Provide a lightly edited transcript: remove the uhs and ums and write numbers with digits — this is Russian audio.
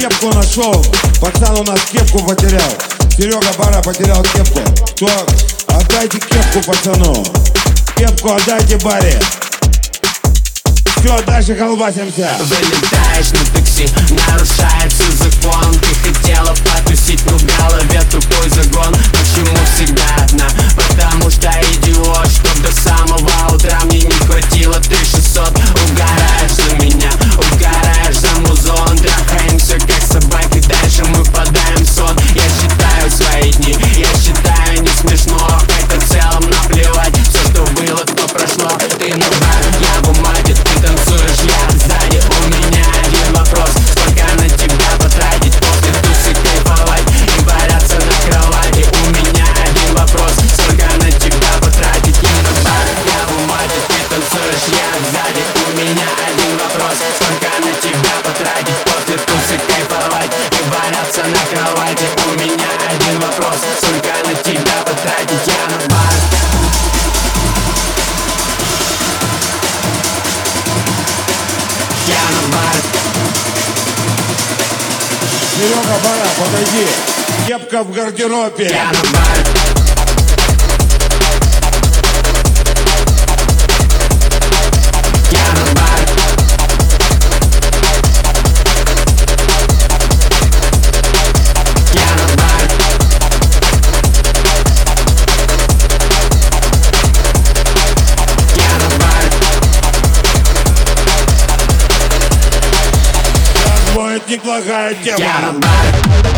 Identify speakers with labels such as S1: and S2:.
S1: кепку нашел. Пацан у нас кепку потерял. Серега Бара потерял кепку. Кто? Отдайте кепку пацану. Кепку отдайте Баре. Все, дальше колбасимся.
S2: Вылетаешь на такси, нарушается закон. Ты хотела потусить, но в голове тупой загон. Почему всегда одна? Потому что идиот, чтоб до самого утра мне не хватило 3600. Угораешь за меня, угораешь за музон. Трахаемся как собаки, дальше мы впадаем в сон. Я считаю свои дни, я считаю не смешно. Хотя в целом наплевать, все что было, то прошло. Ты на бар, я в умаде, ты танцуешь, я сзади. У меня один вопрос: сколько на тебя потратить, после тусы кайфовать и валяться на кровати? У меня один вопрос: сколько на тебя потратить? Я на бар, я в умаде, ты танцуешь, я сзади. У меня один вопрос: сколько на тебя потратить, после тусы кайфовать и валяться на кровати? У меня один вопрос: сколько на тебя потратить? Я на бар.
S1: Серега Бара, подойди. Кепка в гардеробе.
S2: Я на бар.
S1: Будет неплохая тема.
S2: Я на бар.